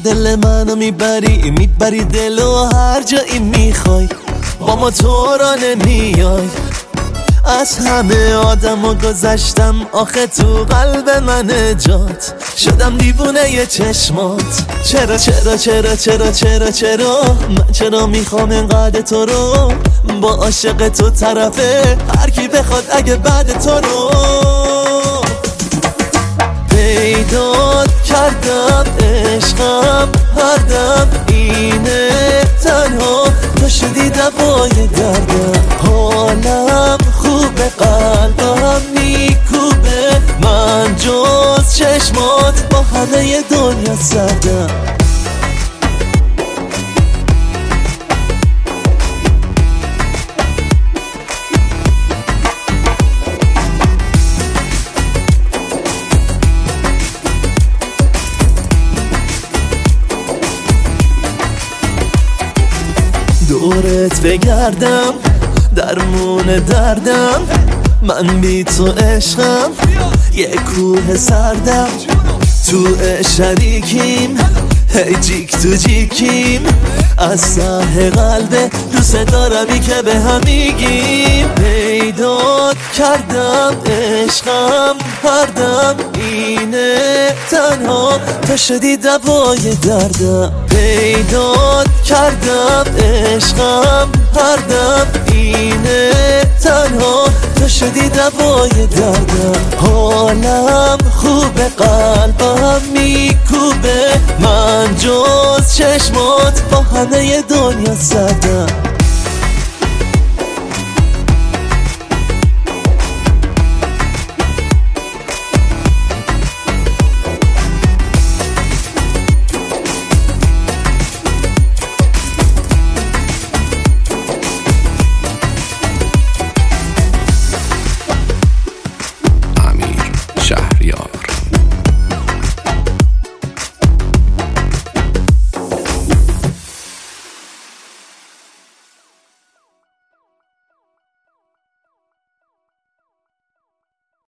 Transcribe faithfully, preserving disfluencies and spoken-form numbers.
دل منو میبری میبری دلو هر جایی میخوای، با ما تو را نمیای. از همه آدم و گذشتم آخه تو قلب من جات، شدم دیوونه ی چشمات. چرا چرا چرا چرا چرا چرا من چرا میخوام انقدر تو رو، با عاشق تو طرفه هر کی بخواد اگه بعد تو رو. پیدات کردم عشقم هر دم اینه، تنها تو شدی دوای دردم. حالم خوبه قلبم میکوبه، من جز چشمات با همه دنیا سردم. دورت بگردم درمون دردم، من بی تو عشقم یه کوه سردم. تو شریکیم هی جیک تو جیکیم، از ته قلب دوست دارمی که به هم میگیم. پیدات کردم عشقم هر دم اینه، تنها تو شدی دوای دردم. پیدات کردم عشقم هر دم اینه، تنها تو شدی دوای دردم. حالم خوبه قلبم میکوبه، من جز چشمات با همه دنیا سردم.